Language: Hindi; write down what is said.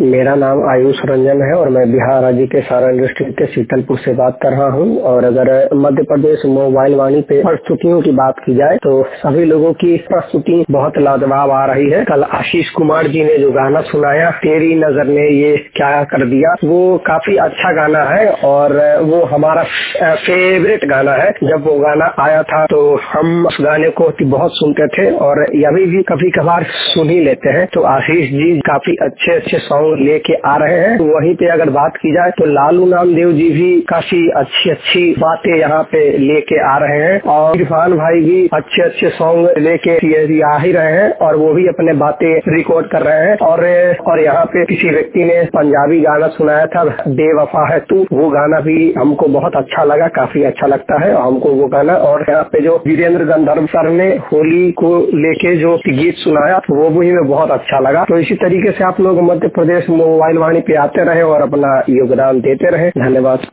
मेरा नाम आयुष रंजन है और मैं बिहार राज्य के सारण डिस्ट्रिक्ट के शीतलपुर से बात कर रहा हूं। और अगर मध्य प्रदेश मोबाइल वाणी पे प्रस्तुतियों की बात की जाए तो सभी लोगों की प्रस्तुति बहुत लाजवाब आ रही है। कल आशीष कुमार जी ने जो गाना सुनाया, तेरी नजर ने ये क्या कर दिया, वो काफी अच्छा गाना है और वो हमारा फेवरेट गाना है। जब वो गाना आया था तो हम उस गाने को बहुत सुनते थे और अभी भी कभी कभार सुन ही लेते हैं। तो आशीष जी काफी अच्छे अच्छे सॉन्ग लेके आ रहे हैं। वहीं पे अगर बात की जाए तो लालू नामदेव जी भी काफी अच्छी अच्छी बातें यहाँ पे लेके आ रहे हैं और इरफान भाई भी अच्छे अच्छे सॉन्ग लेके आ ही रहे हैं और वो भी अपने बातें रिकॉर्ड कर रहे हैं। और यहाँ पे किसी व्यक्ति ने पंजाबी गाना सुनाया था, बेवफा है तू, वो गाना भी हमको बहुत अच्छा लगा, काफी अच्छा लगता है हमको वो गाना। और यहाँ पे जो वीरेंद्र गंधर्व सर ने होली को लेके जो गीत सुनाया वो भी हमें बहुत अच्छा लगा। तो इसी तरीके से आप लोग मध्य प्रदेश मोबाइल वाणी पे आते रहे और अपना योगदान देते रहे। धन्यवाद।